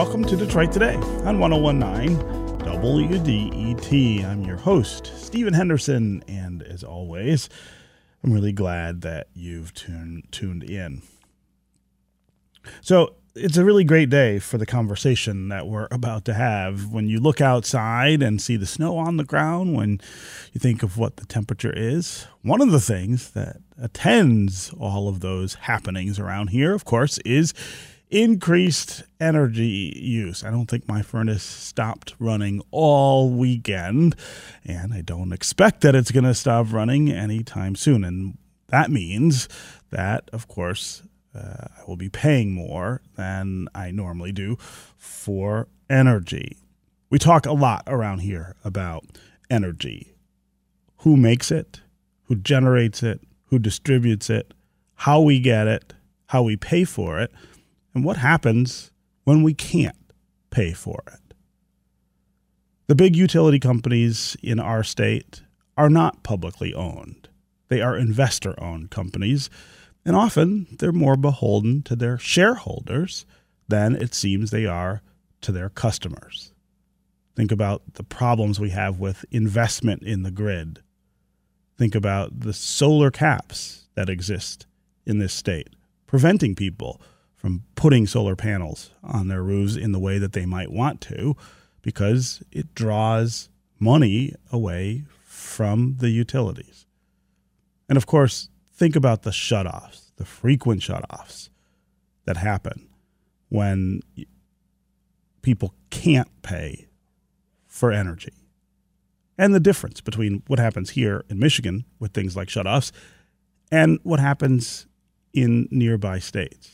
welcome to Detroit Today on 1019 WDET. I'm your host, Stephen Henderson, and as always, I'm really glad that you've tuned in. So it's a really great day for the conversation that we're about to have. When you look outside and see the snow on the ground, when you think of what the temperature is, one of the things that attends all of those happenings around here, of course, is increased energy use. I don't think my furnace stopped running all weekend, and I don't expect that it's going to stop running anytime soon. And that means that, of course, I will be paying more than I normally do for energy. We talk a lot around here about energy. Who makes it, who generates it, who distributes it, how we get it, how we pay for it, and what happens when we can't pay for it. The big utility companies in our state are not publicly owned. They are investor-owned companies, and often they're more beholden to their shareholders than it seems they are to their customers. Think about the problems we have with investment in the grid. Think about the solar caps that exist in this state, preventing people from putting solar panels on their roofs in the way that they might want to, because it draws money away from the utilities. And of course, think about the shutoffs, the frequent shutoffs that happen when people can't pay for energy. And the difference between what happens here in Michigan with things like shutoffs and what happens in nearby states.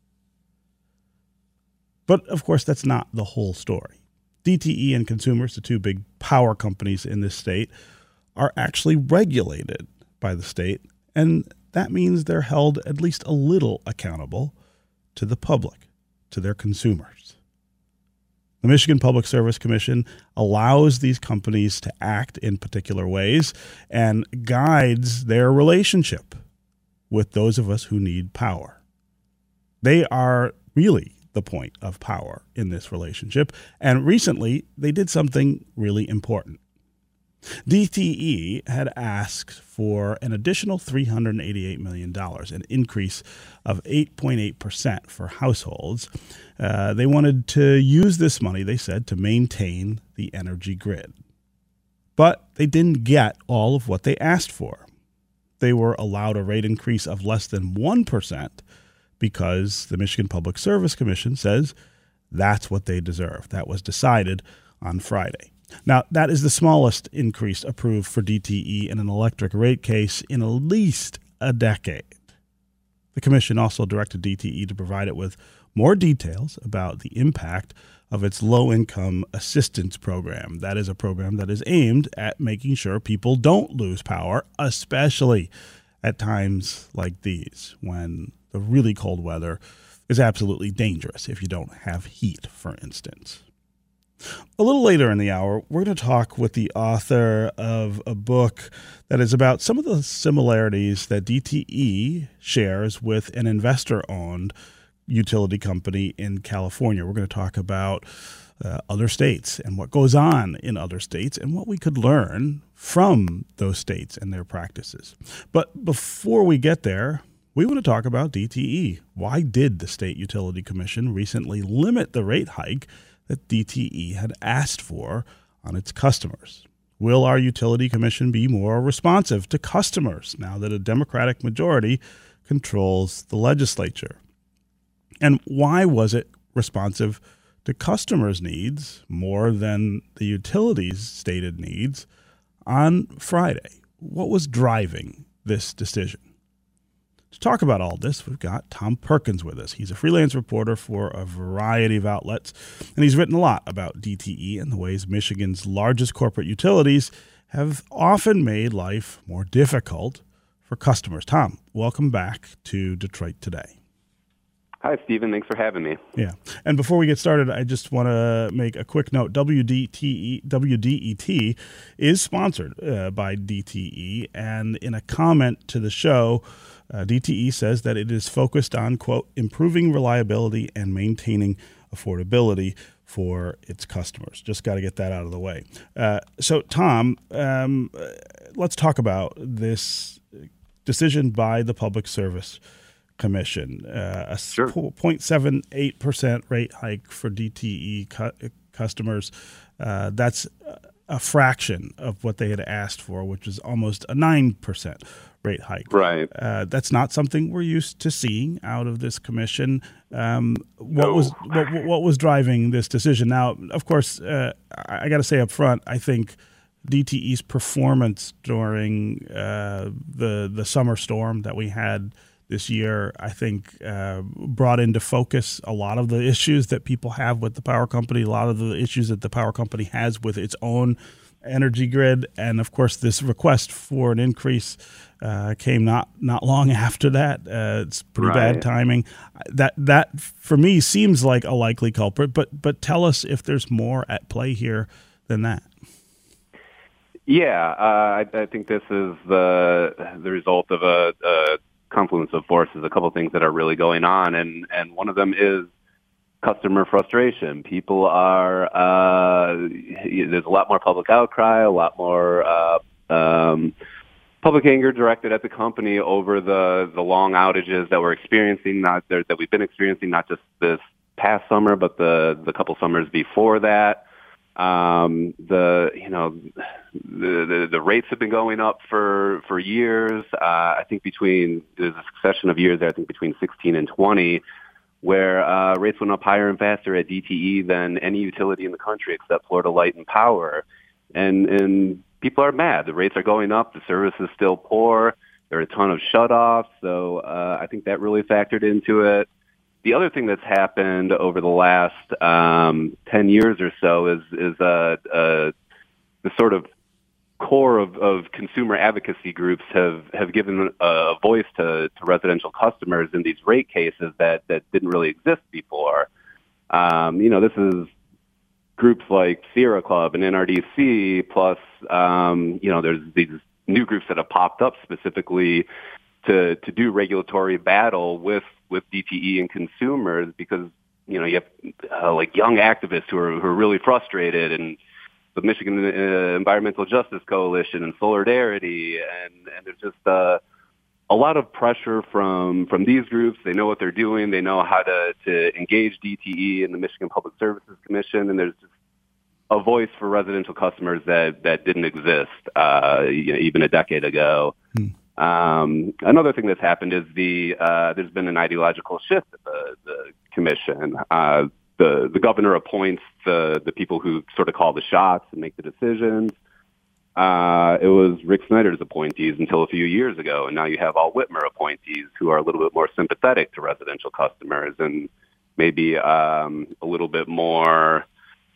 But, of course, that's not the whole story. DTE and Consumers, the two big power companies in this state, are actually regulated by the state, and that means they're held at least a little accountable to the public, to their consumers. The Michigan Public Service Commission allows these companies to act in particular ways and guides their relationship with those of us who need power. They are really the point of power in this relationship, and recently they did something really important. DTE had asked for an additional $388 million, an increase of 8.8% for households. They wanted to use this money, they said, to maintain the energy grid. But they didn't get all of what they asked for. They were allowed a rate increase of less than 1%, because the Michigan Public Service Commission says that's what they deserve. That was decided on Friday. Now, that is the smallest increase approved for DTE in an electric rate case in at least a decade. The commission also directed DTE to provide it with more details about the impact of its low-income assistance program. That is a program that is aimed at making sure people don't lose power, especially at times like these, when the really cold weather is absolutely dangerous if you don't have heat, for instance. A little later in the hour, we're going to talk with the author of a book that is about some of the similarities that DTE shares with an investor-owned utility company in California. We're going to talk about other states and what goes on in other states and what we could learn from those states and their practices. But before we get there, we want to talk about DTE. Why did the State Utility Commission recently limit the rate hike that DTE had asked for on its customers? Will our utility commission be more responsive to customers now that a Democratic majority controls the legislature? And why was it responsive to customers' needs more than the utilities' stated needs on Friday? What was driving this decision? To talk about all this, we've got Tom Perkins with us. He's a freelance reporter for a variety of outlets, and he's written a lot about DTE and the ways Michigan's largest corporate utilities have often made life more difficult for customers. Tom, welcome back to Detroit Today. Hi, Stephen. Thanks for having me. Yeah. And before we get started, I just want to make a quick note. WDET is sponsored by DTE, and in a comment to the show, DTE says that it is focused on, quote, improving reliability and maintaining affordability for its customers. Just got to get that out of the way. So, Tom, let's talk about this decision by the Public Service Commission. A 0.78% rate hike for DTE customers. That's a fraction of what they had asked for, which is almost a 9% rate hike. Right. That's not something we're used to seeing out of this commission. What was driving this decision? Now, of course, I got to say up front, I think DTE's performance during the summer storm that we had this year, I think, brought into focus a lot of the issues that people have with the power company, a lot of the issues that the power company has with its own energy grid. And of course, this request for an increase came not long after that. It's pretty bad timing. That for me seems like a likely culprit, but tell us if there's more at play here than that. Yeah, I think this is the result of a confluence of forces, a couple of things that are really going on, and one of them is customer frustration. People are there's a lot more public outcry, a lot more public anger directed at the company over the long outages that we're experiencing, that we've been experiencing, not just this past summer, but the couple summers before that. The rates have been going up for years. I think there's a succession of years there, I think between 16 and 20, where rates went up higher and faster at DTE than any utility in the country except Florida Light and Power. And people are mad. The rates are going up. The service is still poor. There are a ton of shutoffs. So I think that really factored into it. The other thing that's happened over the last 10 years or so is the sort of core of consumer advocacy groups have given a voice to residential customers in these rate cases that didn't really exist before. This is groups like Sierra Club and NRDC, plus there's these new groups that have popped up specifically to do regulatory battle with DTE and consumers, because you have like young activists who are really frustrated, and the Michigan Environmental Justice Coalition and Solidarity, and there's just a lot of pressure from these groups. They know what they're doing. They know how to engage DTE and the Michigan Public Services Commission, and there's just a voice for residential customers that didn't exist even a decade ago. Another thing that's happened is there's been an ideological shift at the commission. The governor appoints the people who sort of call the shots and make the decisions. It was Rick Snyder's appointees until a few years ago, and now you have all Whitmer appointees who are a little bit more sympathetic to residential customers and maybe a little bit more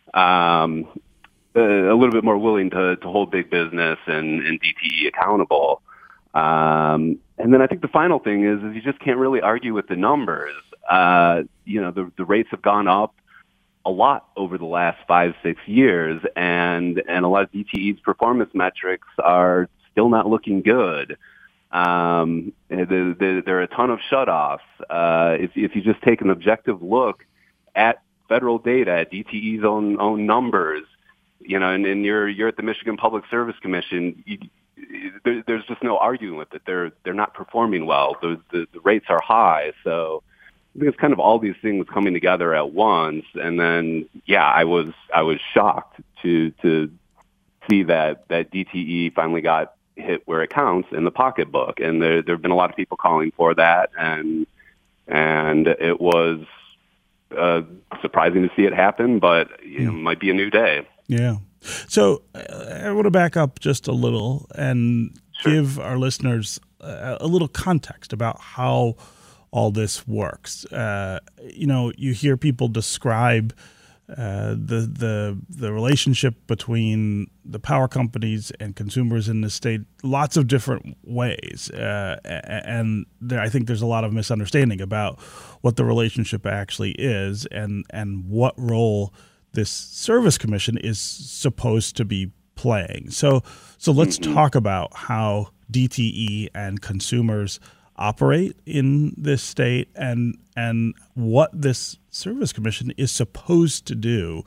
willing to hold big business and DTE accountable. And then I think the final thing is you just can't really argue with the numbers. The rates have gone up a lot over the last 5-6 years, and a lot of DTE's performance metrics are still not looking good. There are a ton of shutoffs. If you just take an objective look at federal data, at DTE's own numbers, and you're at the Michigan Public Service Commission, there's just no arguing with it. They're not performing well. The rates are high, so I think it's kind of all these things coming together at once. And then, I was shocked to see that DTE finally got hit where it counts in the pocketbook. And there have been a lot of people calling for that, and it was surprising to see it happen, but it might be a new day. Yeah. So I want to back up just a little and give our listeners a little context about how all this works. You hear people describe the relationship between the power companies and consumers in the state lots of different ways, and I think there's a lot of misunderstanding about what the relationship actually is and what role this service commission is supposed to be playing. So let's talk about how DTE and consumers operate in this state, and what this service commission is supposed to do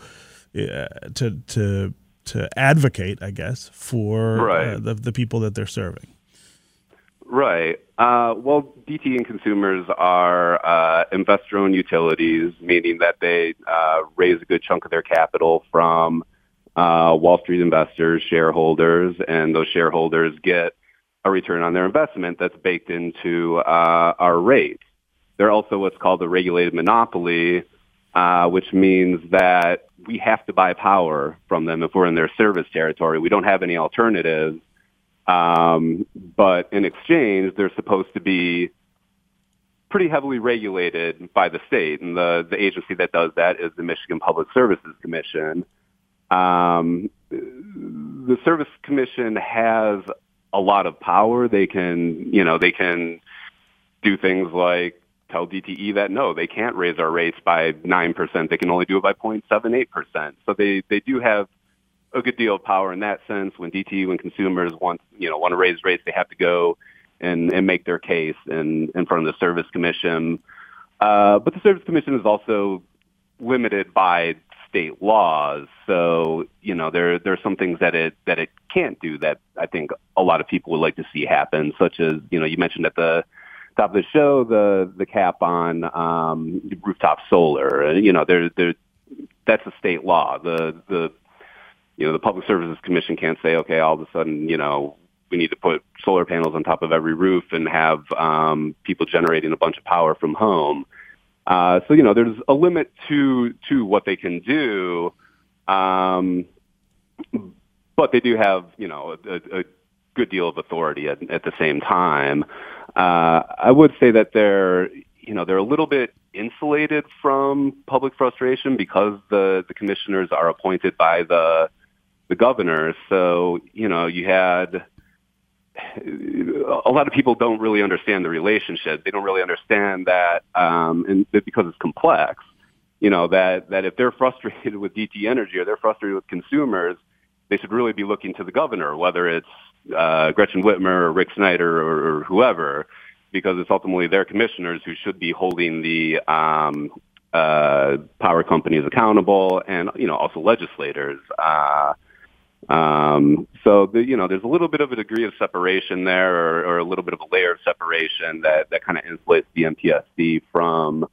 to advocate, I guess, for the people that they're serving. Right. Well, DTE and consumers are investor-owned utilities, meaning that they raise a good chunk of their capital from Wall Street investors, shareholders, and those shareholders get a return on their investment that's baked into our rates. They're also what's called a regulated monopoly, which means that we have to buy power from them if we're in their service territory. We don't have any alternatives. But in exchange, they're supposed to be pretty heavily regulated by the state. And the agency that does that is the Michigan Public Services Commission. The Service Commission has a lot of power. They can do things like tell DTE that, no, they can't raise our rates by 9%. They can only do it by 0.78%. So they do have a good deal of power in that sense. When consumers want to raise rates, they have to go and make their case in front of the Service Commission. But the Service Commission is also limited by state laws. So, there are some things that it can't do that I think a lot of people would like to see happen, such as, you mentioned at the top of the show, the cap on rooftop solar. That's a state law. The Public Services Commission can't say, okay, all of a sudden, we need to put solar panels on top of every roof and have people generating a bunch of power from home. So, there's a limit to what they can do. But they do have, a good deal of authority at the same time. I would say that they're a little bit insulated from public frustration because the commissioners are appointed by the governor. So, you had a lot of people don't really understand the relationship. They don't really understand that, and because it's complex, that if they're frustrated with DTE Energy or they're frustrated with consumers, they should really be looking to the governor, whether it's Gretchen Whitmer or Rick Snyder or whoever, because it's ultimately their commissioners who should be holding the power companies accountable, and also legislators. So there's a little bit of a degree of separation there, or a little bit of a layer of separation that kind of insulates the MPSC from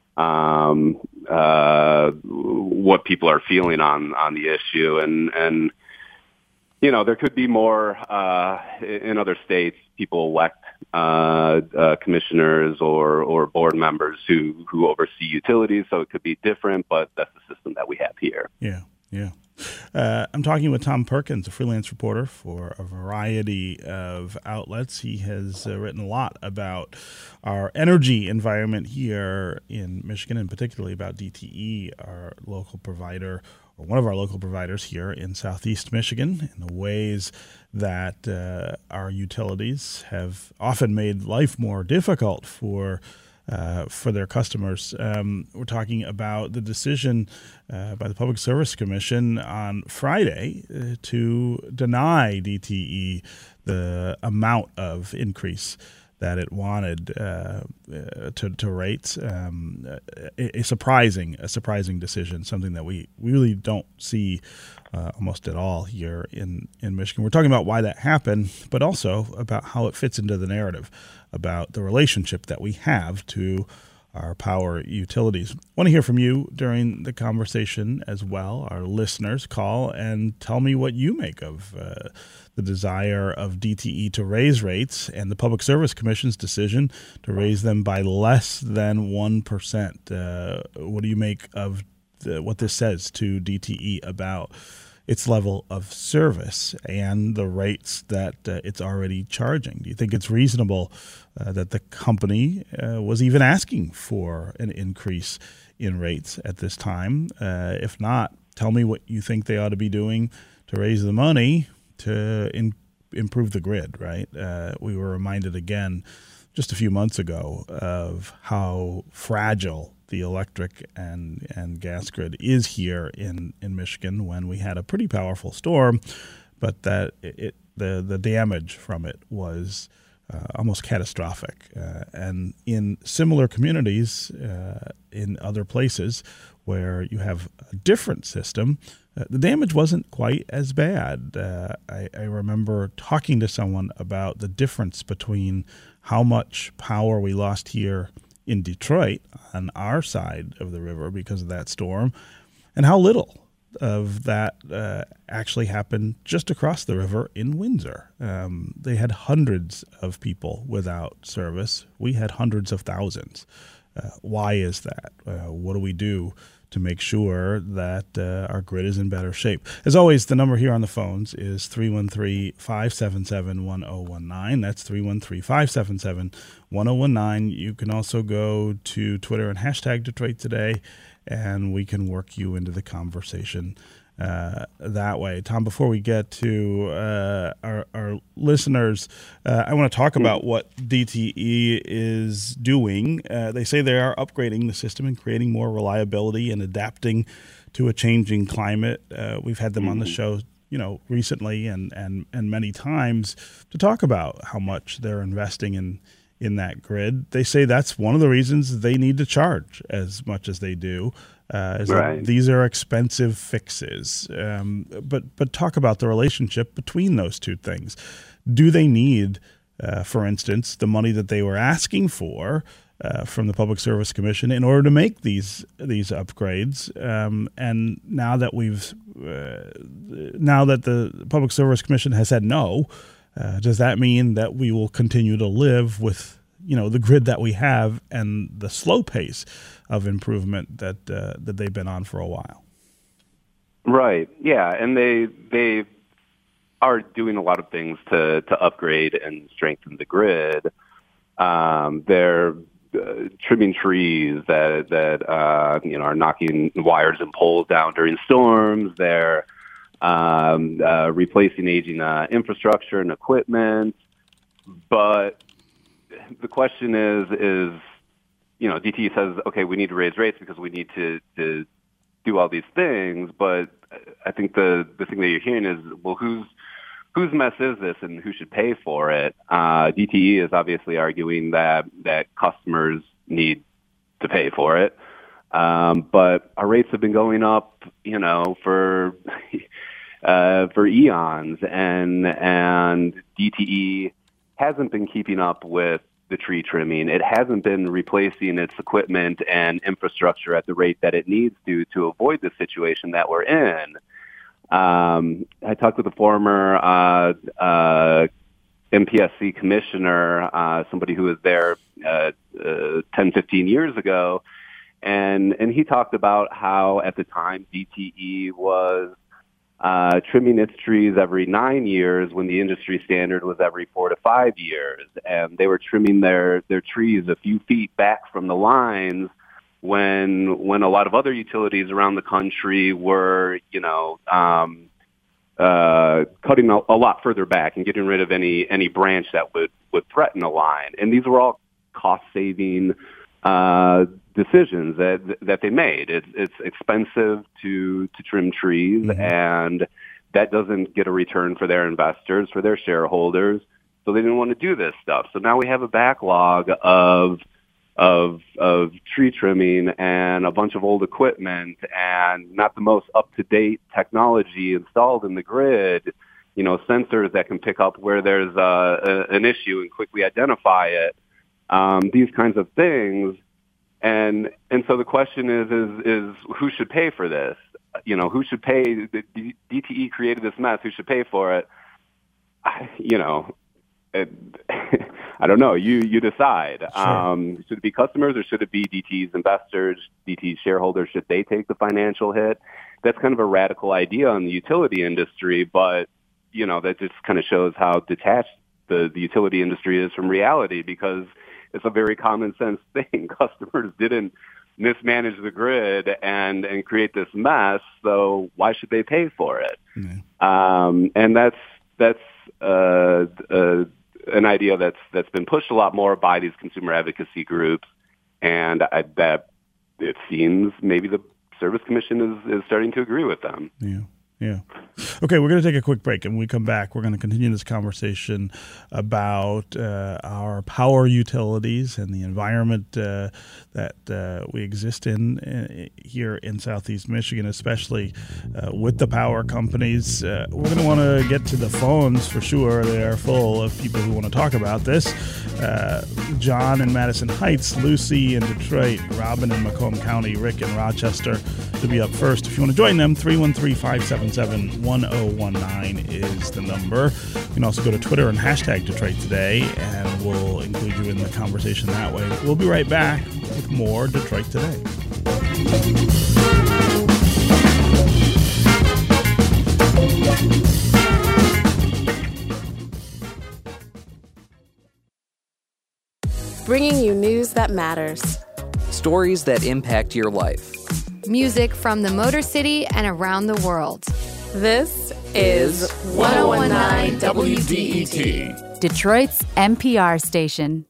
what people are feeling on the issue, and there could be more in other states. People elect commissioners or board members who oversee utilities, so it could be different, but that's the system that we have here. Yeah. I'm talking with Tom Perkins, a freelance reporter for a variety of outlets. He has written a lot about our energy environment here in Michigan, and particularly about DTE, our local provider, or one of our local providers here in Southeast Michigan, and the ways that our utilities have often made life more difficult for their customers. We're talking about the decision by the Public Service Commission on Friday to deny DTE the amount of increase that it wanted to rates. A surprising decision, something that we really don't see almost at all here in Michigan. We're talking about why that happened, but also about how it fits into the narrative about the relationship that we have to our power utilities. I want to hear from you during the conversation as well. Our listeners, call and tell me what you make of the desire of DTE to raise rates and the Public Service Commission's decision to raise them by less than 1%. What do you make of what this says to DTE about its level of service and the rates that it's already charging? Do you think it's reasonable that the company was even asking for an increase in rates at this time? If not, tell me what you think they ought to be doing to raise the money to improve the grid, right? We were reminded again just a few months ago of how fragile the electric and gas grid is here in Michigan when we had a pretty powerful storm, but that the damage from it was almost catastrophic. And in similar communities in other places where you have a different system, the damage wasn't quite as bad. I remember talking to someone about the difference between how much power we lost here in Detroit on our side of the river because of that storm, and how little of that actually happened just across the river in Windsor. They had hundreds of people without service. We had hundreds of thousands. Why is that? What do we do to make sure that our grid is in better shape? As always, the number here on the phones is 313-577-1019. That's 313-577-1019. You can also go to Twitter and hashtag Detroit Today, and we can work you into the conversation that way. Tom, before we get to our listeners, I want to talk about what DTE is doing. They say they are upgrading the system and creating more reliability and adapting to a changing climate. We've had them on the show, recently and many times to talk about how much they're investing in that grid. They say that's one of the reasons they need to charge as much as they do. Right. These are expensive fixes. But talk about the relationship between those two things. Do they need, for instance, the money that they were asking for from the Public Service Commission in order to make these upgrades? And now that the Public Service Commission has said no, does that mean that we will continue to live with the grid that we have and the slow pace of improvement that they've been on for a while? Right. Yeah, and they are doing a lot of things to upgrade and strengthen the grid. They're trimming trees that are knocking wires and poles down during storms. They're replacing aging infrastructure and equipment. But the question is, DTE says, okay, we need to raise rates because we need to do all these things. But I think the thing that you're hearing is, well, whose mess is this and who should pay for it? DTE is obviously arguing that customers need to pay for it. But our rates have been going up, for eons, and DTE hasn't been keeping up with the tree trimming. It hasn't been replacing its equipment and infrastructure at the rate that it needs to avoid the situation that we're in. I talked with a former MPSC commissioner, somebody who was there 10, 15 years ago, and he talked about how at the time DTE was trimming its trees every 9 years when the industry standard was every 4 to 5 years. And they were trimming their trees a few feet back from the lines when a lot of other utilities around the country were, cutting a lot further back and getting rid of any branch that would threaten a line. And these were all cost-saving decisions that they made. It's expensive to trim trees, and that doesn't get a return for their investors, for their shareholders. So they didn't want to do this stuff. So now we have a backlog of tree trimming and a bunch of old equipment and not the most up-to-date technology installed in the grid. Sensors that can pick up where there's an issue and quickly identify it. These kinds of things. And so the question is who should pay for this? Who should pay? The DTE created this mess. Who should pay for it? I don't know. You decide. Sure. Should it be customers or should it be DTE's investors, DTE's shareholders? Should they take the financial hit? That's kind of a radical idea in the utility industry, but that just kind of shows how detached the utility industry is from reality, because it's a very common sense thing. Customers didn't mismanage the grid and create this mess, so why should they pay for it? Mm-hmm. And that's an idea that's been pushed a lot more by these consumer advocacy groups, and that it seems maybe the Service Commission is starting to agree with them. Yeah. Okay, we're going to take a quick break, and when we come back, we're going to continue this conversation about our power utilities and the environment that we exist in here in Southeast Michigan, especially with the power companies. We're going to want to get to the phones for sure. They are full of people who want to talk about this. John in Madison Heights, Lucy in Detroit, Robin in Macomb County, Rick in Rochester to be up first. If you want to join them, 313-577-1019 is the number. You can also go to Twitter and hashtag Detroit Today, and we'll include you in the conversation that way. We'll be right back with more Detroit Today. Bringing you news that matters. Stories that impact your life. Music from the Motor City and around the world. This is 1019 WDET, Detroit's NPR station.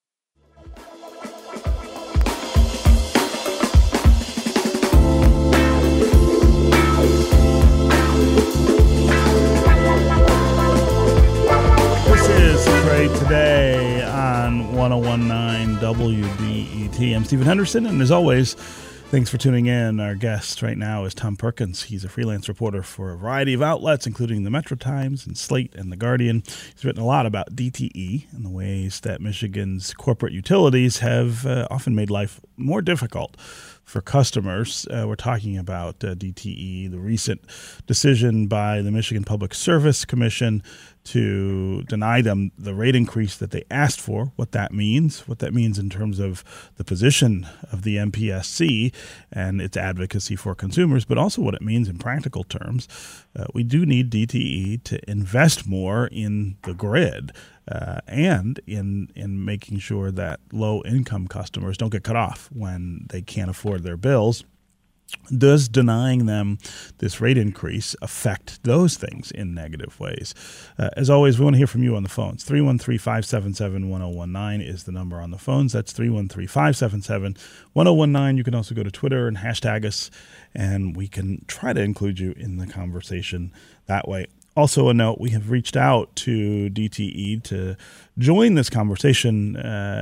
This is Detroit Today on 1019 WDET. I'm Stephen Henderson, and as always, thanks for tuning in. Our guest right now is Tom Perkins. He's a freelance reporter for a variety of outlets, including the Metro Times and Slate and The Guardian. He's written a lot about DTE and the ways that Michigan's corporate utilities have often made life more difficult for customers. We're talking about DTE, the recent decision by the Michigan Public Service Commission to deny them the rate increase that they asked for, what that means in terms of the position of the MPSC and its advocacy for consumers, but also what it means in practical terms. We do need DTE to invest more in the grid and in making sure that low-income customers don't get cut off when they can't afford their bills. Does denying them this rate increase affect those things in negative ways? As always, we want to hear from you on the phones. 313-577-1019 is the number on the phones. That's 313-577-1019. You can also go to Twitter and hashtag us, and we can try to include you in the conversation that way. Also a note, we have reached out to DTE to join this conversation,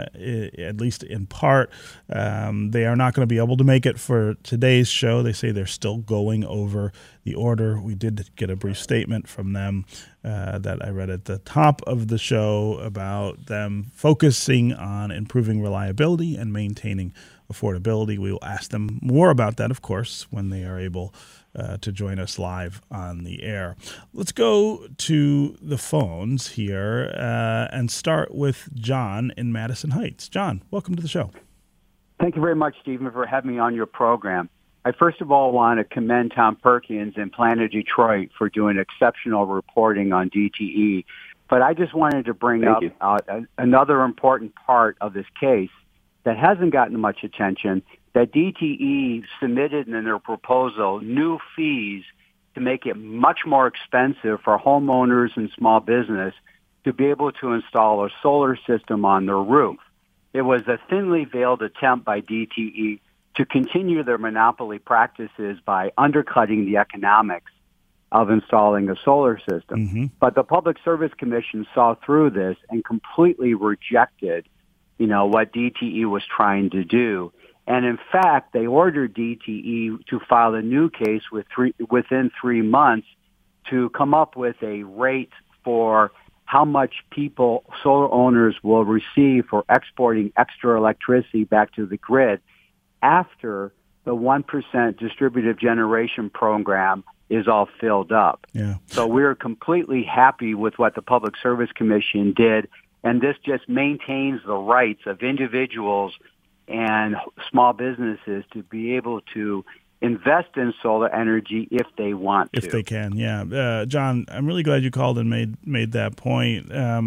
at least in part. They are not going to be able to make it for today's show. They say they're still going over the order. We did get a brief statement from them that I read at the top of the show about them focusing on improving reliability and maintaining affordability. We will ask them more about that, of course, when they are able to join us live on the air. Let's go to the phones here and start with John in Madison Heights. John, welcome to the show. Thank you very much, Stephen, for having me on your program. I first of all want to commend Tom Perkins and Planet Detroit for doing exceptional reporting on DTE. But I just wanted to bring up another important part of this case that hasn't gotten much attention, that DTE submitted in their proposal new fees to make it much more expensive for homeowners and small business to be able to install a solar system on their roof. It was a thinly veiled attempt by DTE to continue their monopoly practices by undercutting the economics of installing a solar system. Mm-hmm. But the Public Service Commission saw through this and completely rejected, what DTE was trying to do. And in fact, they ordered DTE to file a new case within 3 months to come up with a rate for how much solar owners will receive for exporting extra electricity back to the grid after the 1% distributive generation program is all filled up. Yeah. So we're completely happy with what the Public Service Commission did, and this just maintains the rights of individuals and small businesses to be able to invest in solar energy if they want to. If they can, yeah. John, I'm really glad you called and made that point.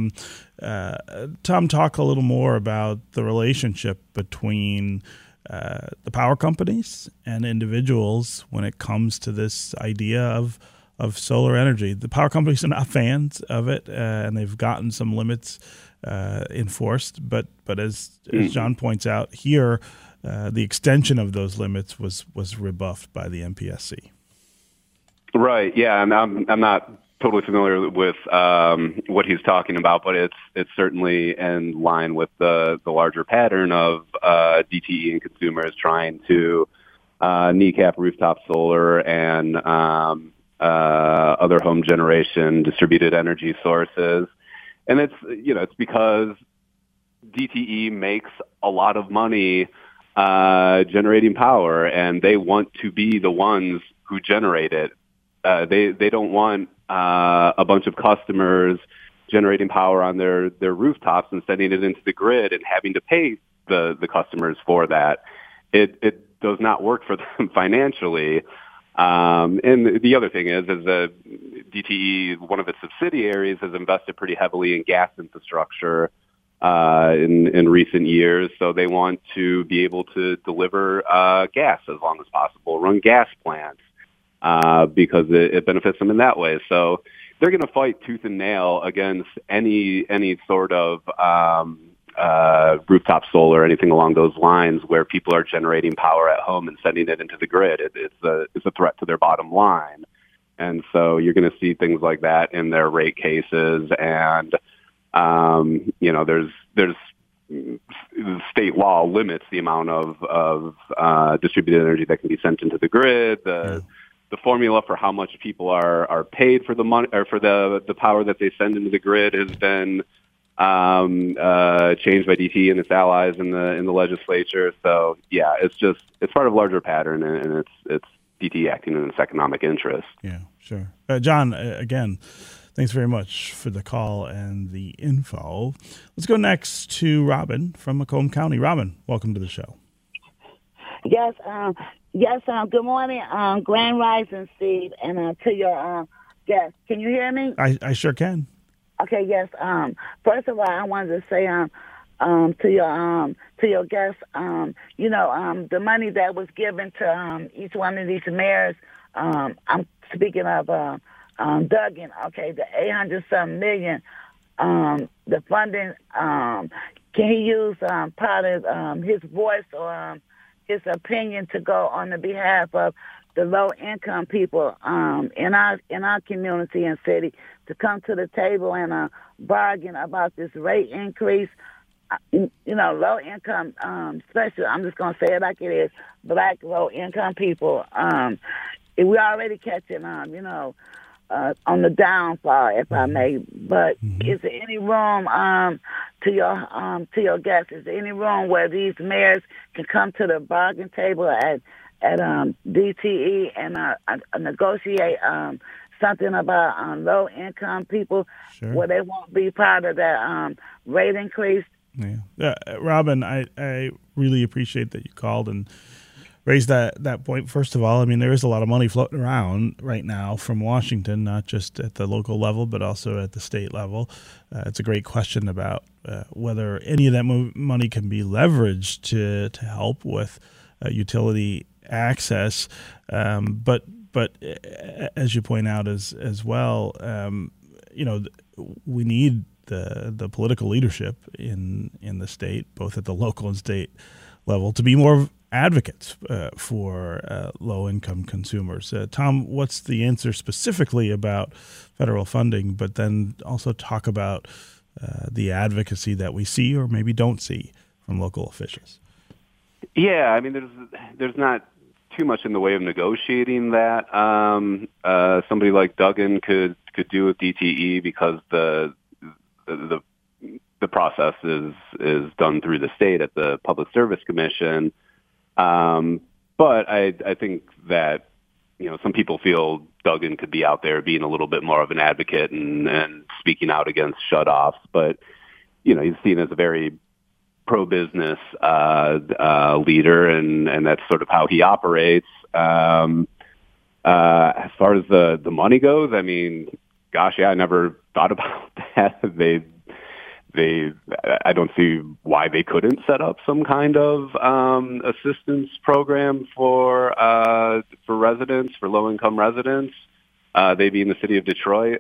Tom, talk a little more about the relationship between the power companies and individuals when it comes to this idea of solar energy. The power companies are not fans of it, and they've gotten some limits enforced. But as John points out here, the extension of those limits was rebuffed by the MPSC. Right. Yeah. And I'm not totally familiar with what he's talking about, but it's certainly in line with the larger pattern of DTE and consumers trying to kneecap rooftop solar and other home generation distributed energy sources. And it's because DTE makes a lot of money generating power, and they want to be the ones who generate it. They don't want a bunch of customers generating power on their rooftops and sending it into the grid and having to pay the customers for that. It does not work for them financially. And the other thing is that DTE, one of its subsidiaries, has invested pretty heavily in gas infrastructure in recent years. So they want to be able to deliver gas as long as possible, run gas plants, because it benefits them in that way. So they're going to fight tooth and nail against any sort of rooftop solar or anything along those lines where people are generating power at home and sending it into the grid. It's a threat to their bottom line. And so you're going to see things like that in their rate cases. And, there's state law limits the amount of distributed energy that can be sent into the grid. The formula for how much people are paid for the money or for the power that they send into the grid has been changed by DTE and its allies in the legislature. So yeah, it's part of a larger pattern, and it's DTE acting in its economic interest. Yeah, sure. John, again, thanks very much for the call and the info. Let's go next to Robin from Macomb County. Robin, welcome to the show. Yes, good morning, Grand Rising, Steve, and to your guest. Can you hear me? I sure can. Okay, yes. First of all, I wanted to say to your guest, the money that was given to each one of these mayors, I'm speaking of Duggan, okay, the $800-something million, the funding, can he use part of his voice or his opinion to go on the behalf of the low-income people in our community and city to come to the table and bargain about this rate increase? Low-income, especially, I'm just going to say it like it is, black low-income people, we're already catching on, on the downfall, if I may. But is there any room to your guests? Is there any room where these mayors can come to the bargain table at DTE and negotiate something about low income people, sure, where they won't be part of that rate increase? Yeah, Robin, I really appreciate that you called and raised that point. First of all, I mean, there is a lot of money floating around right now from Washington, not just at the local level, but also at the state level. It's a great question about whether any of that money can be leveraged to help with utility access. But as you point out as well, we need the political leadership in the state, both at the local and state level, to be more advocates for low-income consumers. Tom, what's the answer specifically about federal funding, but then also talk about the advocacy that we see or maybe don't see from local officials? Yeah, I mean, there's not too much in the way of negotiating that somebody like Duggan could do with DTE, because the process is done through the state at the Public Service Commission. But I think that, some people feel Duggan could be out there being a little bit more of an advocate and speaking out against shutoffs. But, he's seen as a very pro-business leader, and that's sort of how he operates. As far as the money goes, I mean, gosh, yeah, I never thought about that. I don't see why they couldn't set up some kind of assistance program for residents, for low-income residents, they being the city of Detroit.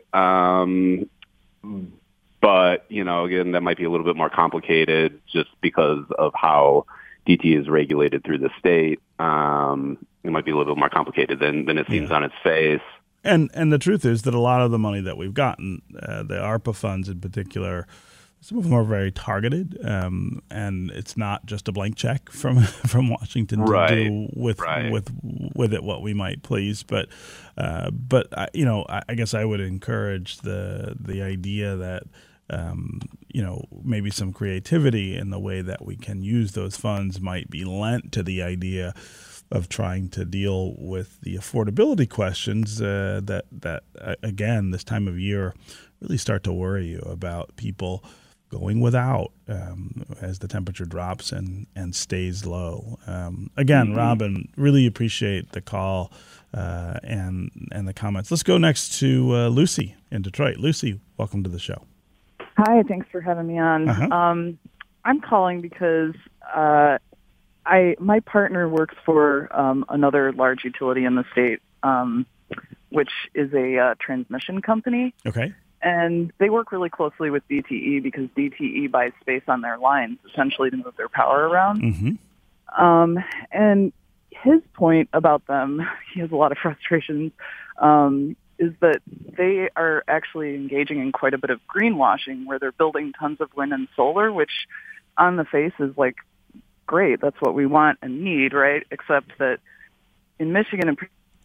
But, again, that might be a little bit more complicated just because of how DT is regulated through the state. It might be a little bit more complicated than it seems on its face. And the truth is that a lot of the money that we've gotten, the ARPA funds in particular, some of them are very targeted, and it's not just a blank check from Washington to do with it what we might please. But I guess I would encourage the idea that maybe some creativity in the way that we can use those funds might be lent to the idea of trying to deal with the affordability questions that again, this time of year really start to worry you about people going without as the temperature drops and stays low. Again, Robin, really appreciate the call and the comments. Let's go next to Lucy in Detroit. Lucy, welcome to the show. Hi, thanks for having me on. I'm calling because my partner works for another large utility in the state, which is a transmission company. Okay. And they work really closely with DTE because DTE buys space on their lines, essentially to move their power around. Mm-hmm. And his point about them, he has a lot of frustrations, is that they are actually engaging in quite a bit of greenwashing where they're building tons of wind and solar, which on the face is like, great, that's what we want and need, right? Except that in Michigan,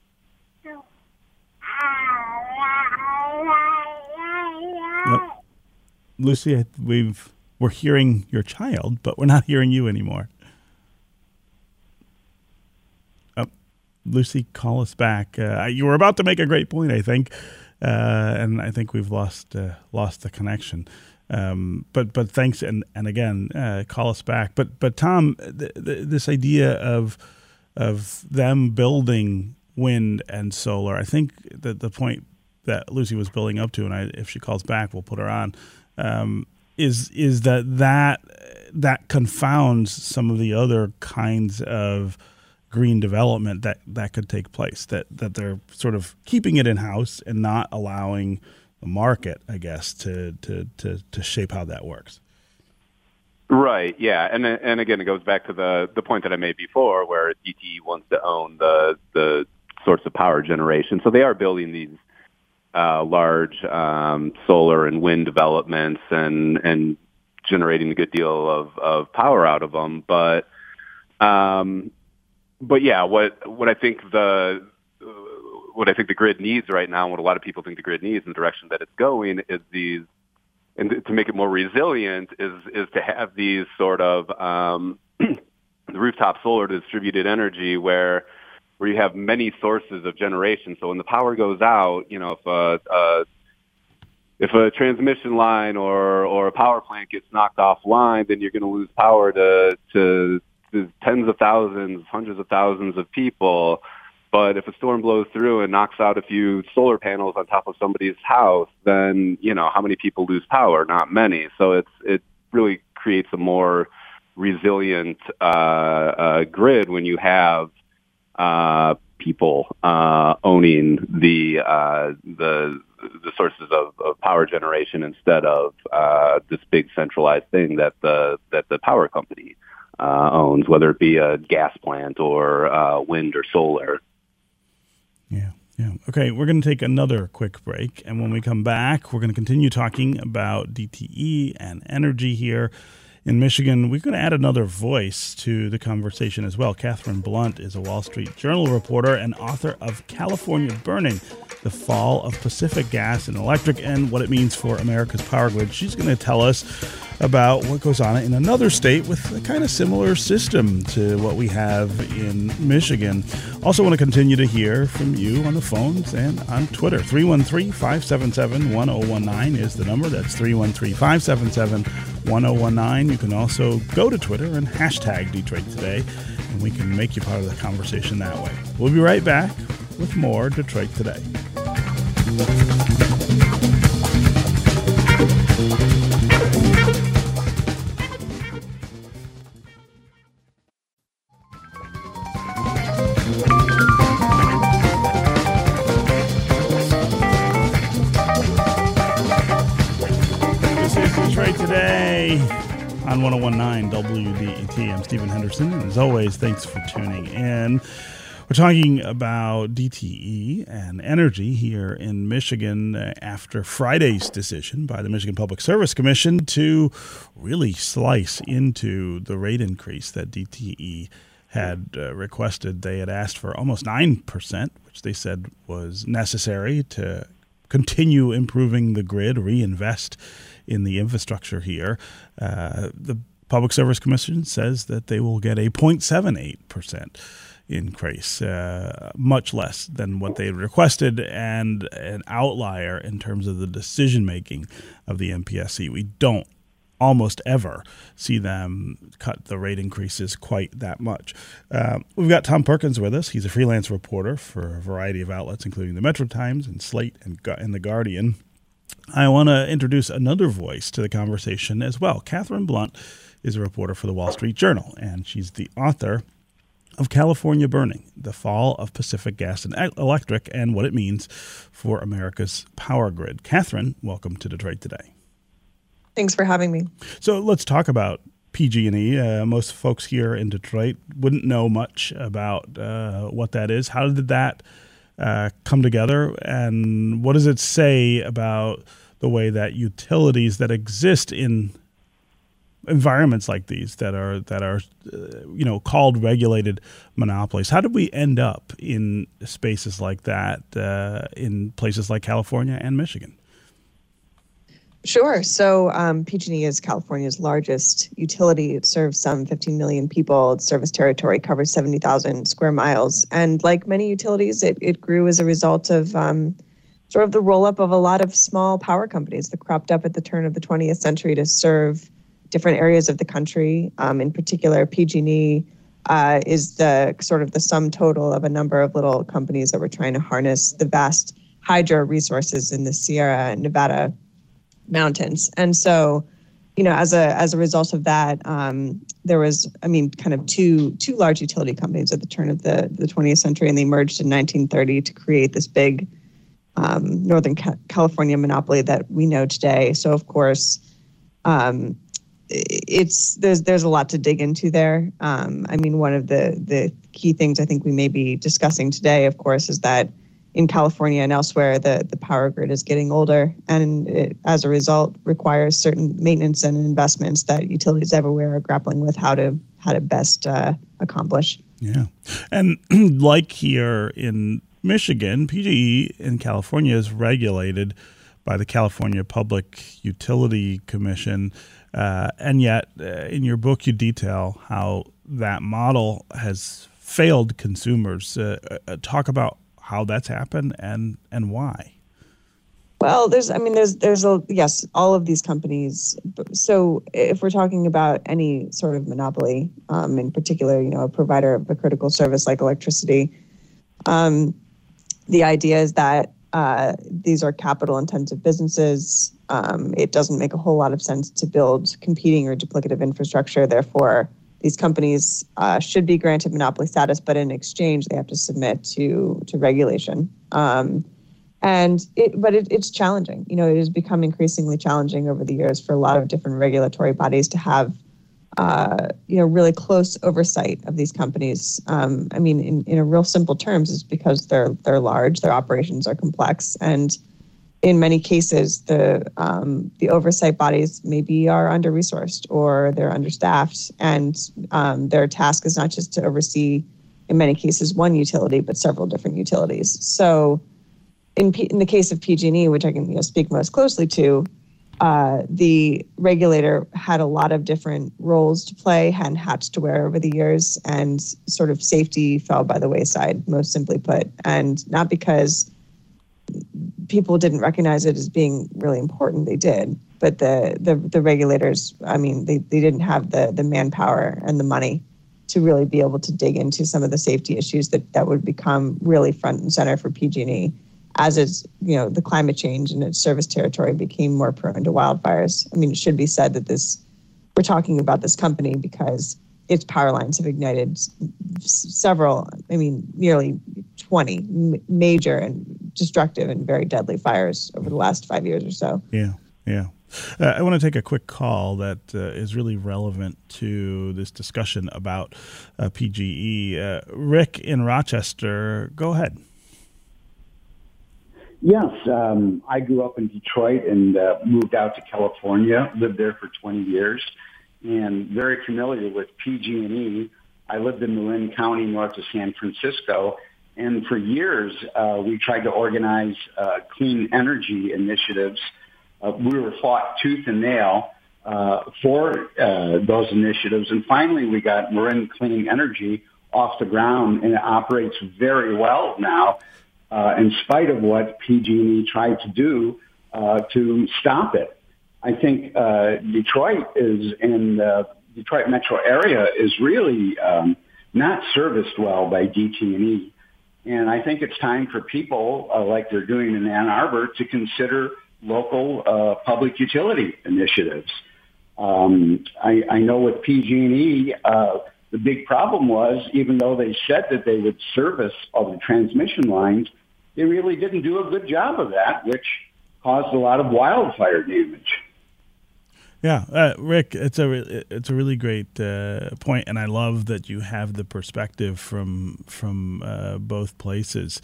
Lucy, we're hearing your child, but we're not hearing you anymore. Lucy, call us back. You were about to make a great point, I think, and I think we've lost the connection. But thanks, and again, call us back. But Tom, this idea of them building wind and solar, I think that the point that Lucy was building up to, and if she calls back, we'll put her on, is that confounds some of the other kinds of green development that could take place, that they're sort of keeping it in-house and not allowing the market, I guess, to shape how that works. Right, yeah. And again, it goes back to the point that I made before where DTE wants to own the source of power generation. So they are building these large solar and wind developments and generating a good deal of power out of them. But yeah, what I think the grid needs right now, and what a lot of people think the grid needs in the direction that it's going, is these, and to make it more resilient, is to have these sort of rooftop solar distributed energy where you have many sources of generation. So when the power goes out, if a transmission line or a power plant gets knocked offline, then you're going to lose power to tens of thousands, hundreds of thousands of people. But if a storm blows through and knocks out a few solar panels on top of somebody's house, then, how many people lose power? Not many. So it really creates a more resilient grid when you have people owning the sources of power generation instead of this big centralized thing that the power company owns, whether it be a gas plant or wind or solar. Yeah. Okay, we're going to take another quick break, and when we come back, we're going to continue talking about DTE and energy here in Michigan. We're going to add another voice to the conversation as well. Catherine Blunt is a Wall Street Journal reporter and author of California Burning, The Fall of Pacific Gas and Electric and What It Means for America's Power Grid. She's going to tell us about what goes on in another state with a kind of similar system to what we have in Michigan. Also want to continue to hear from you on the phones and on Twitter. 313-577-1019 is the number. That's 313-577-1019. You can also go to Twitter and hashtag Detroit Today, and we can make you part of the conversation that way. We'll be right back with more Detroit Today. Today on 101.9 WDET. I'm Stephen Henderson, and as always, thanks for tuning in. We're talking about DTE and energy here in Michigan after Friday's decision by the Michigan Public Service Commission to really slice into the rate increase that DTE had requested. They had asked for almost 9%, which they said was necessary to continue improving the grid, reinvest in the infrastructure here. The Public Service Commission says that they will get a 0.78% increase, much less than what they requested, and an outlier in terms of the decision-making of the MPSC. We don't almost ever see them cut the rate increases quite that much. We've got Tom Perkins with us. He's a freelance reporter for a variety of outlets, including the Metro Times and Slate and The Guardian. I want to introduce another voice to the conversation as well. Catherine Blunt is a reporter for the Wall Street Journal, and she's the author of California Burning, The Fall of Pacific Gas and Electric and What It Means for America's Power Grid. Catherine, welcome to Detroit Today. Thanks for having me. So let's talk about PG&E. Most folks here in Detroit wouldn't know much about what that is. How did that come together, and what does it say about the way that utilities that exist in environments like these that are called regulated monopolies? How did we end up in spaces like that in places like California and Michigan? Sure. So PG&E is California's largest utility. It serves some 15 million people. Its service territory covers 70,000 square miles. And like many utilities, it grew as a result of sort of the roll-up of a lot of small power companies that cropped up at the turn of the 20th century to serve different areas of the country. In particular, PG&E is the sort of the sum total of a number of little companies that were trying to harness the vast hydro resources in the Sierra and Nevada mountains. And so, as a result of that, there was, kind of two large utility companies at the turn of the 20th century, and they merged in 1930 to create this big Northern California monopoly that we know today. So, of course, there's a lot to dig into there. One of the key things I think we may be discussing today, of course, is that in California and elsewhere, the power grid is getting older, and it, as a result, requires certain maintenance and investments that utilities everywhere are grappling with how to best accomplish. Yeah, and like here in Michigan, PG&E in California is regulated by the California Public Utility Commission. And yet, in your book, you detail how that model has failed consumers. Talk about how that's happened and why. Well, there's yes, all of these companies. So if we're talking about any sort of monopoly, in particular, a provider of a critical service like electricity, the idea is that these are capital-intensive businesses. It doesn't make a whole lot of sense to build competing or duplicative infrastructure. Therefore, these companies should be granted monopoly status, but in exchange, they have to submit to regulation. It's challenging. It has become increasingly challenging over the years for a lot of different regulatory bodies to have really close oversight of these companies. In a real simple terms, is because they're large, their operations are complex, and in many cases, the oversight bodies maybe are under-resourced or they're understaffed, and their task is not just to oversee, in many cases, one utility, but several different utilities. So in the case of PG&E, which I can speak most closely to, the regulator had a lot of different roles to play and hats to wear over the years, and sort of safety fell by the wayside, most simply put. And not because people didn't recognize it as being really important, they did. But the regulators, they didn't have the manpower and the money to really be able to dig into some of the safety issues that would become really front and center for PG&E as the climate change in its service territory became more prone to wildfires. It should be said that we're talking about this company because its power lines have ignited several, nearly 20 major and destructive and very deadly fires over the last 5 years or so. Yeah. I want to take a quick call that is really relevant to this discussion about PGE. Rick in Rochester, go ahead. Yes, I grew up in Detroit and moved out to California, lived there for 20 years, and very familiar with PG&E. I lived in Marin County, north of San Francisco, and for years we tried to organize clean energy initiatives. We were fought tooth and nail for those initiatives, and finally we got Marin Clean Energy off the ground, and it operates very well now. In spite of what PG&E tried to do to stop it. I think Detroit is in the Detroit metro area is really not serviced well by DT&E. And I think it's time for people, like they're doing in Ann Arbor, to consider local public utility initiatives. I know with PG&E, the big problem was, even though they said that they would service all the transmission lines, they really didn't do a good job of that, which caused a lot of wildfire damage. Yeah, Rick, it's a really great point, and I love that you have the perspective from both places.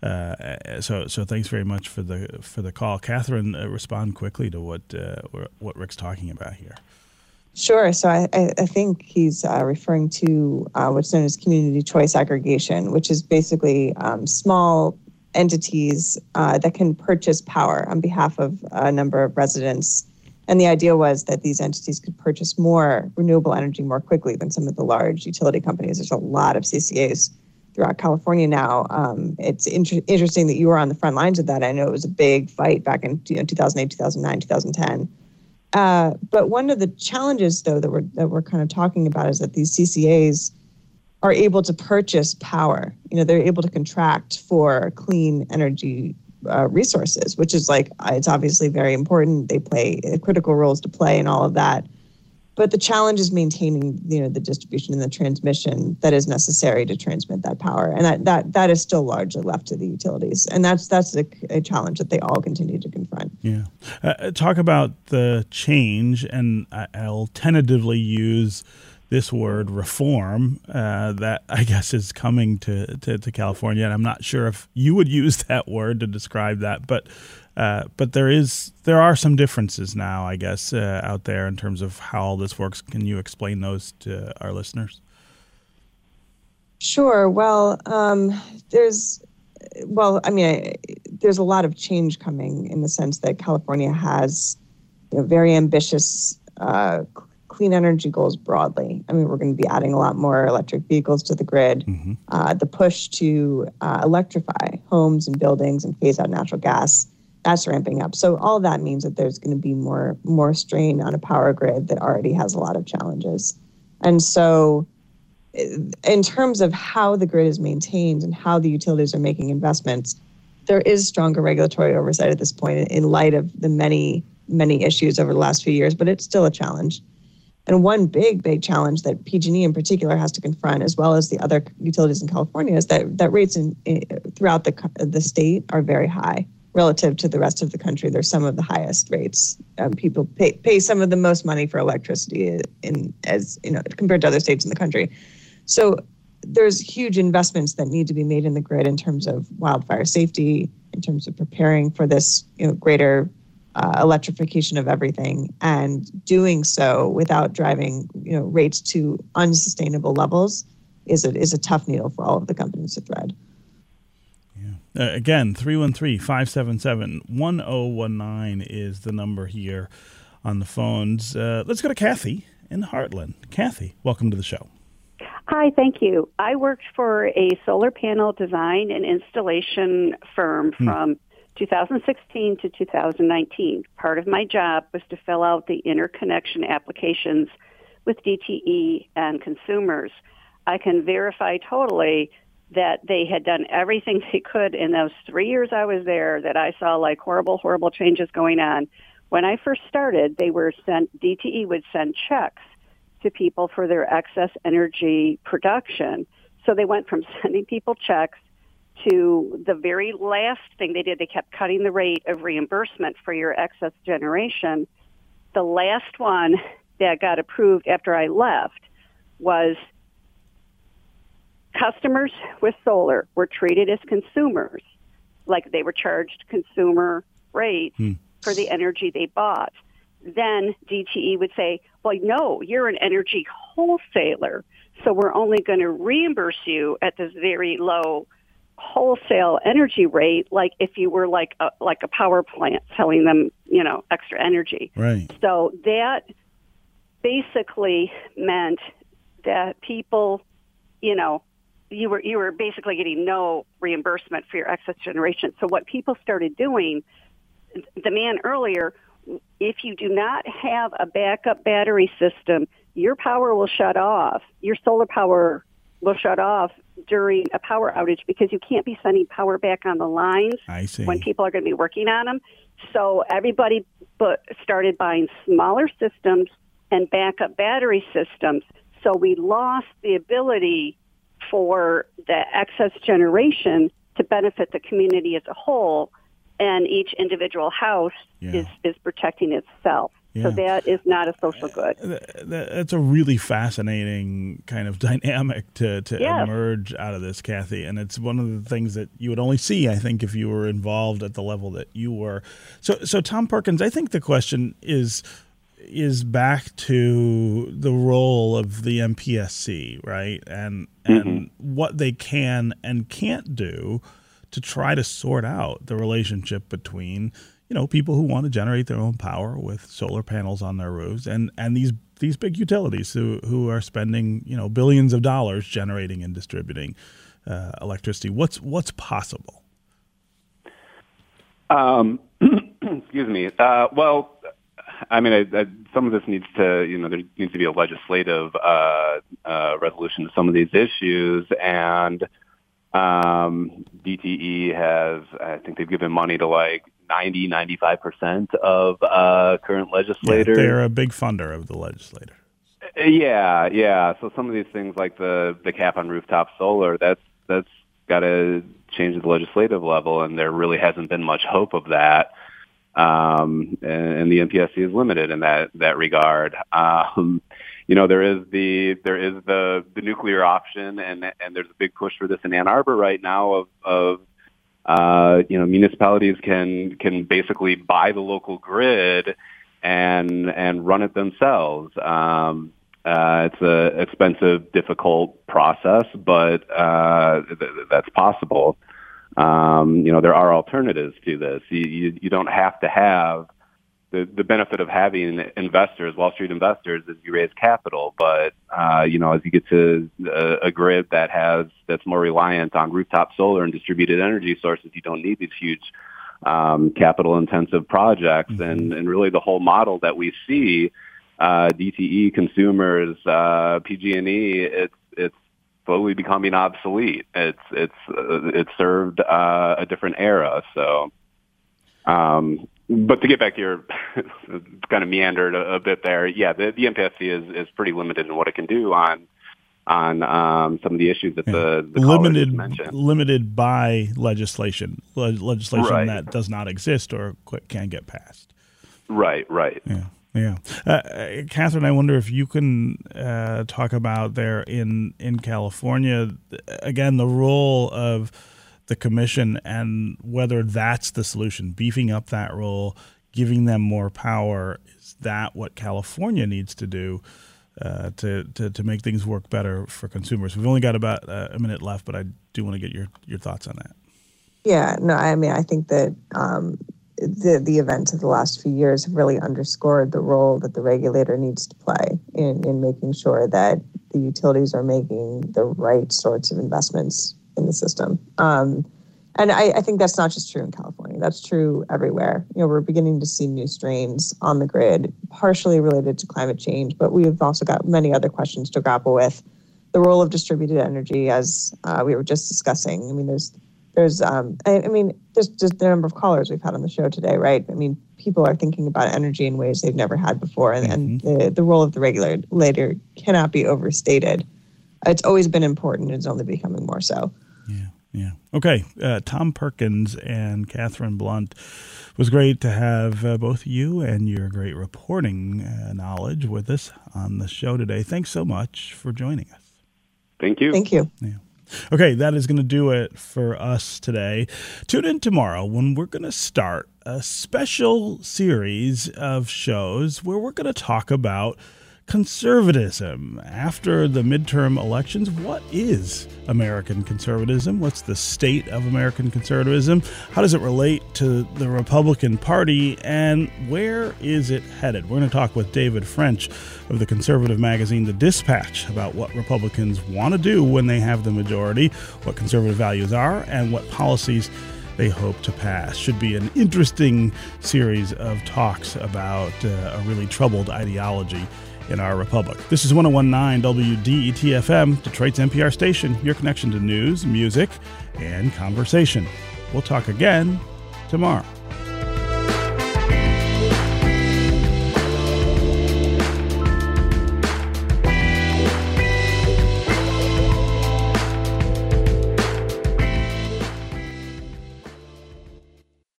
So thanks very much for the call, Catherine. Respond quickly to what Rick's talking about here. Sure. So I think he's referring to what's known as community choice aggregation, which is basically small entities that can purchase power on behalf of a number of residents. And the idea was that these entities could purchase more renewable energy more quickly than some of the large utility companies. There's a lot of CCAs throughout California now. It's interesting that you were on the front lines of that. I know it was a big fight back in 2008, 2009, 2010. But one of the challenges, though, that we're kind of talking about is that these CCAs are able to purchase power. They're able to contract for clean energy resources, which is it's obviously very important. They play critical roles to play in all of that. But the challenge is maintaining, the distribution and the transmission that is necessary to transmit that power, and that is still largely left to the utilities, and that's a challenge that they all continue to confront. Yeah, talk about the change, and I'll tentatively use this word reform that I guess is coming to California, and I'm not sure if you would use that word to describe that, but there are some differences now, I guess, out there in terms of how all this works. Can you explain those to our listeners? Sure. Well, there's a lot of change coming in the sense that California has very ambitious clean energy goals broadly. We're going to be adding a lot more electric vehicles to the grid. Mm-hmm. The push to electrify homes and buildings and phase out natural gas, that's ramping up. So all of that means that there's going to be more strain on a power grid that already has a lot of challenges. And so in terms of how the grid is maintained and how the utilities are making investments, there is stronger regulatory oversight at this point in light of the many, many issues over the last few years, but it's still a challenge. And one big challenge that PG&E in particular has to confront, as well as the other utilities in California, is that rates throughout the state are very high relative to the rest of the country. They're some of the highest rates. People pay some of the most money for electricity compared to other states in the country. So there's huge investments that need to be made in the grid in terms of wildfire safety, in terms of preparing for this greater electrification of everything, and doing so without driving rates to unsustainable levels is a tough needle for all of the companies to thread. Yeah. Again, 313-577-1019 is the number here on the phones. Let's go to Kathy in Heartland. Kathy, welcome to the show. Hi, thank you. I worked for a solar panel design and installation firm from 2016 to 2019. Part of my job was to fill out the interconnection applications with DTE and consumers. I can verify totally that they had done everything they could in those 3 years I was there, that I saw horrible changes going on. When I first started, DTE would send checks to people for their excess energy production. So they went from sending people checks to the very last thing they did. They kept cutting the rate of reimbursement for your excess generation. the last one that got approved after I left was customers with solar were treated as consumers, like they were charged consumer rate for the energy they bought. Then DTE would say, well, no, you're an energy wholesaler, so we're only going to reimburse you at this very low wholesale energy rate, like if you were like a power plant selling them, extra energy. Right. So that basically meant that people, you were basically getting no reimbursement for your excess generation. So what people started doing, the man earlier, if you do not have a backup battery system, your power will shut off. Your solar power will shut off during a power outage because you can't be sending power back on the lines when people are going to be working on them. So everybody started buying smaller systems and backup battery systems. So we lost the ability for the excess generation to benefit the community as a whole, and each individual house is protecting itself. Yeah. So that is not a social good. That's a really fascinating kind of dynamic to emerge out of this, Kathy. And it's one of the things that you would only see, I think, if you were involved at the level that you were. So Tom Perkins, I think the question is back to the role of the MPSC, right? And what they can and can't do to try to sort out the relationship between people who want to generate their own power with solar panels on their roofs and these big utilities who are spending billions of dollars generating and distributing electricity. What's possible? Excuse me. Well, I mean, some of this needs to there needs to be a legislative resolution to some of these issues, and DTE has, I think they've given money to like 95% of current legislators. Yeah, they're a big funder of the legislator. Yeah. So some of these things like the cap on rooftop solar, that's got to change at the legislative level, and there really hasn't been much hope of that. And the MPSC is limited in that regard. There is the nuclear option, and there's a big push for this in Ann Arbor right now of municipalities can basically buy the local grid and run it themselves. It's a expensive, difficult process, but that's possible. There are alternatives to this. You don't have to have the benefit of having investors, Wall Street investors, as you raise capital. But as you get to a grid that's more reliant on rooftop solar and distributed energy sources, you don't need these huge capital-intensive projects. And really, the whole model that we see, DTE, consumers, PG&E, it's slowly becoming obsolete. It's served a different era. So. But to get back to your kind of meandered a bit there, the MPSC is pretty limited in what it can do on some of the issues that the callers mentioned. Limited by legislation right. that does not exist or can get passed. Right. Yeah. Catherine, I wonder if you can talk about there in California, again, the role of the commission and whether that's the solution, beefing up that role, giving them more power. Is that what California needs to do to make things work better for consumers? We've only got about a minute left, but I do want to get your thoughts on that. Yeah, no, I mean, I think that the events of the last few years have really underscored the role that the regulator needs to play in making sure that the utilities are making the right sorts of investments in the system. And I think that's not just true in California. That's true everywhere. We're beginning to see new strains on the grid, partially related to climate change, but we've also got many other questions to grapple with. The role of distributed energy, as we were just discussing. I mean, there's just the number of callers we've had on the show today, right? I mean, people are thinking about energy in ways they've never had before, and the role of the regulator cannot be overstated. It's always been important. It's only becoming more so. Yeah. Okay. Tom Perkins and Catherine Blunt. It was great to have both you and your great reporting knowledge with us on the show today. Thanks so much for joining us. Thank you. Thank you. Yeah. Okay, that is going to do it for us today. Tune in tomorrow when we're going to start a special series of shows where we're going to talk about conservatism. After the midterm elections, what is American conservatism? What's the state of American conservatism? How does it relate to the Republican Party? And where is it headed? We're going to talk with David French of the conservative magazine The Dispatch about what Republicans want to do when they have the majority, what conservative values are, and what policies they hope to pass. Should be an interesting series of talks about a really troubled ideology in our republic. This is 101.9 WDET-FM, Detroit's NPR station, your connection to news, music, and conversation. We'll talk again tomorrow.